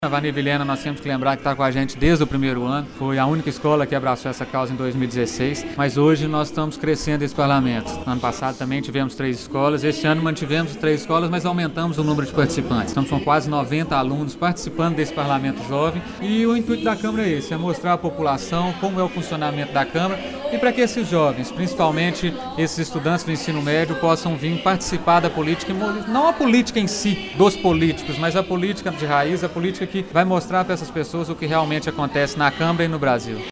A Vani Vilhena, nós temos que lembrar que está com a gente desde o primeiro ano, foi a única escola que abraçou essa causa em 2016, mas hoje nós estamos crescendo esse parlamento. Ano passado também tivemos 3 escolas, este ano mantivemos 3 escolas, mas aumentamos o número de participantes. Estamos com quase 90 alunos participando desse parlamento jovem e o intuito da Câmara é esse, é mostrar à população como é o funcionamento da Câmara e para que esses jovens, principalmente esses estudantes do ensino médio, possam vir participar da política, não a política em si, dos políticos, mas a política de raiz, a política que vai mostrar para essas pessoas o que realmente acontece na Câmara e no Brasil.